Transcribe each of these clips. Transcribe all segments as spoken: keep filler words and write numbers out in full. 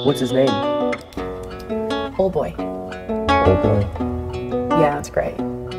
What's his name? Old boy. Old boy. Yeah, it's great.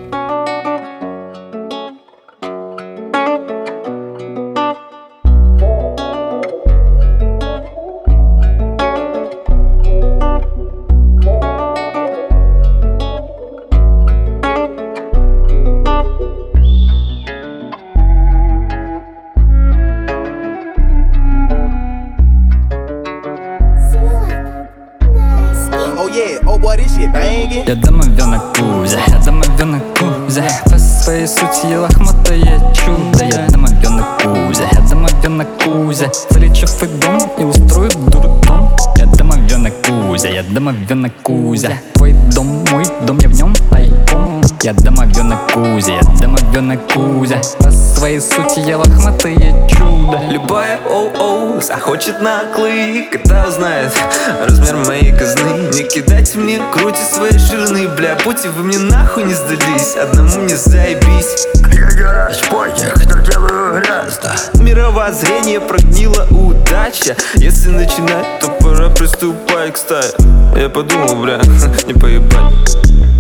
Я домовенок Кузя, я домовенок Кузя. По своей сути я лохматое чудо. Я домовенок Кузя, я домовенок Кузя. Залечу в твой дом и устрою дурдом. Я домовенок Кузя, я домовенок Кузя. Твой дом, мой дом, я в нем тайком. Я домовенок Кузя, я домовенок Кузя. По своей сути я лохматое чудо. Любая оу-оу захочет на клык, когда узнает размер моей казны. Не кидайте мне крути свои жирные, бля. Будьте вы мне нахуй не сдались, одному мне заебись. Я гараж, потех, но делаю грязно. Мировоззрение прогнила удача. Если начинать, то пора приступать к стае. Я подумал, бля, не поебать.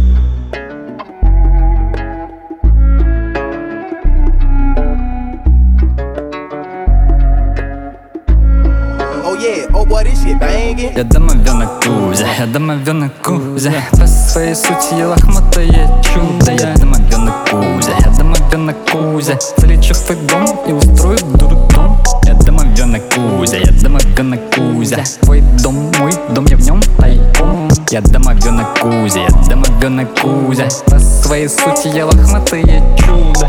Я домовенок Кузя, я домовенок Кузя. По своей сути я лохматое чудо. Я домовенок Кузя, я домовенок Кузя. Залечу в твой дом и устрою дурдом. Я домовенок Кузя, я домовенок Кузя. Твой дом, мой дом, я в нем тайком. Я домовенок Кузя, я домовенок Кузя. По своей сути я лохматое чудо.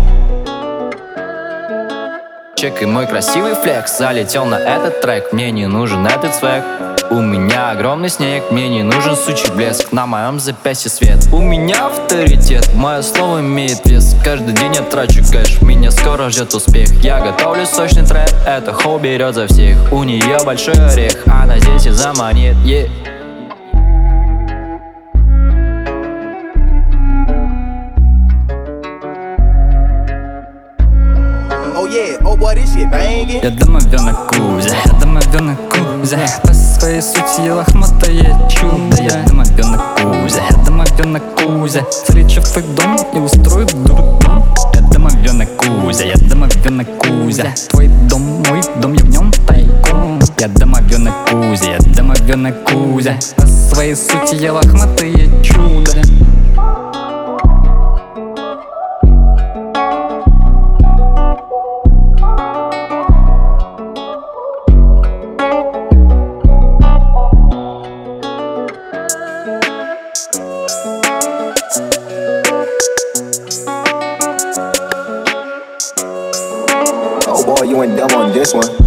Чек и мой красивый флекс залетел на этот трек. Мне не нужен этот свек. У меня огромный снег, мне не нужен сучий блеск. На моем запястье свет. У меня авторитет, мое слово имеет вес. Каждый день я трачу кэш, меня скоро ждет успех. Я готовлю сочный трэп, это хоу берет за всех. У нее большой орех, она здесь и заманит, yeah. Я домовенок Кузя, я домовенок Кузя. По своей сути я лохматое чудо. Я домовенок Кузя, я домовенок Кузя. Залечу в твой дом и устрою дурдом. Я домовенок Кузя, я домовенок Кузя. Твой дом, мой дом, я в нем тайком. Я домовенок Кузя, я домовенок Кузя. По своей сути я лохматое чудо. Oh boy, you went dumb on this one.